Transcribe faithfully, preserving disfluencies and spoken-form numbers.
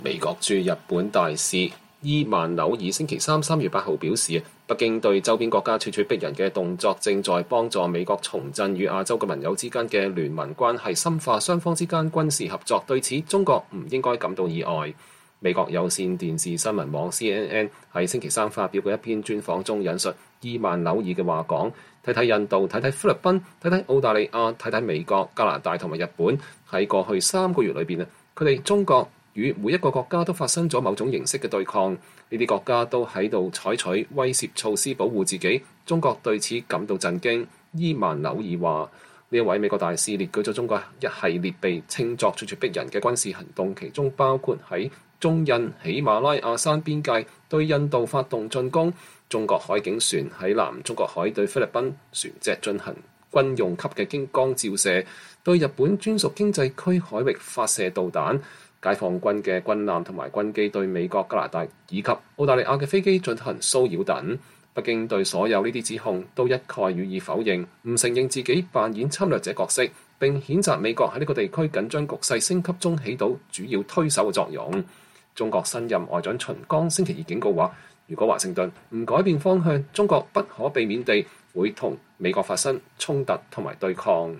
美國駐日本大使伊曼紐爾星期三三月八號表示，北京對周邊國家咄咄逼人嘅動作，正在幫助美國重振與亞洲嘅盟友之間嘅聯盟關係，深化雙方之間軍事合作。對此，中國唔應該感到意外。美國有線電視新聞網 C N N 喺星期三發表嘅一篇專訪中引述伊曼紐爾嘅話講：睇睇印度，睇睇菲律賓，睇睇澳大利亞，睇睇美國、加拿大同埋日本，喺過去三個月裏邊啊，佢哋中國與每一個國家都發生咗某種形式嘅對抗，呢啲國家都喺度採取威懾措施保護自己。中國對此感到震驚。伊曼紐爾話：呢一位美國大使列舉咗中國一系列被稱作咄咄逼人嘅軍事行動，其中包括喺中印喜馬拉雅山邊界對印度發動進攻，中國海警船喺南中國海對菲律賓船隻進行軍用級嘅激光照射，對日本專屬經濟區海域發射導彈，解放軍嘅軍艦同埋軍機對美國、加拿大以及澳大利亞嘅飛機進行騷擾等。北京對所有呢啲指控都一概予以否認，唔承認自己扮演侵略者角色，並譴責美國喺呢個地區緊張局勢升級中起到主要推手嘅作用。中國新任外長秦剛星期二警告話，如果華盛頓唔改變方向，中國不可避免地會同美國發生衝突同埋對抗。